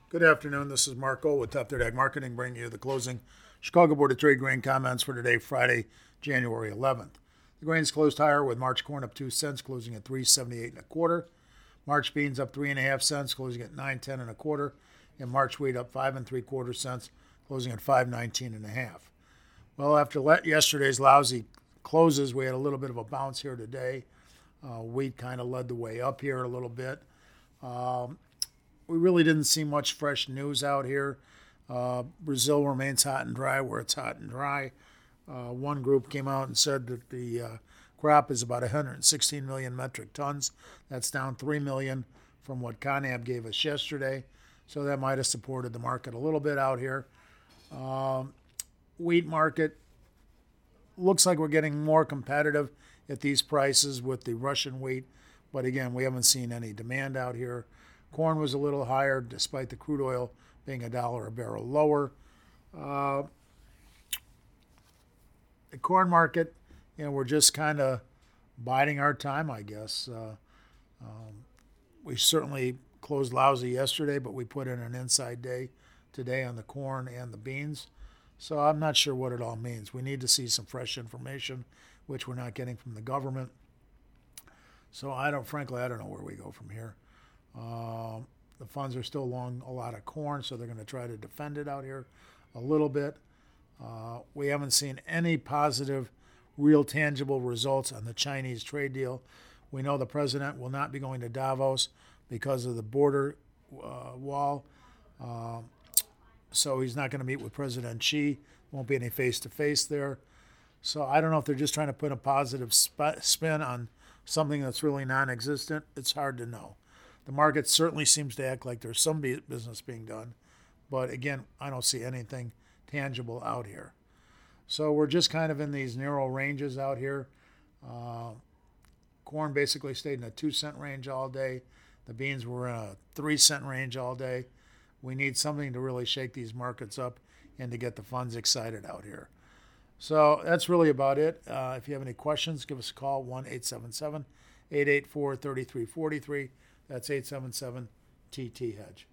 Good afternoon. This is Marco with Top Third Ag Marketing, bringing you the closing Chicago Board of Trade grain comments for today, Friday, January 11th. The grains closed higher with March corn up 2 cents, closing at 3.78 and a quarter. March beans up 3.5 cents, closing at 9.10 and a quarter. And March wheat up 5.75 cents, closing at 5.19 and a half. Well, after yesterday's lousy closes, we had a little bit of a bounce here today. Wheat kind of led the way up here a little bit. We really didn't see much fresh news out here. Brazil remains hot and dry where it's hot and dry. One group came out and said that the crop is about 116 million metric tons. That's down 3 million from what Conab gave us yesterday. So that might have supported the market a little bit out here. Wheat market looks like we're getting more competitive at these prices with the Russian wheat. But again, we haven't seen any demand out here. Corn was a little higher despite the crude oil being $1 a barrel lower. The corn market, we're just kind of biding our time, I guess. We certainly closed lousy yesterday, but we put in an inside day today on the corn and the beans. So I'm not sure what it all means. We need to see some fresh information, which we're not getting from the government. So frankly, I don't know where we go from here. The funds are still long a lot of corn, so they're going to try to defend it out here a little bit. We haven't seen any positive, real tangible results on the Chinese trade deal. We know the president will not be going to Davos because of the border wall. So he's not going to meet with President Xi. Won't be any face-to-face there. So I don't know if they're just trying to put a positive spin on something that's really non-existent. It's hard to know. The market certainly seems to act like there's some business being done. But again, I don't see anything tangible out here. So we're just kind of in these narrow ranges out here. Corn basically stayed in a 2-cent range all day. The beans were in a 3-cent range all day. We need something to really shake these markets up and to get the funds excited out here. So that's really about it. If you have any questions, give us a call, 1-877-884-3343. That's 877-TT-HEDGE.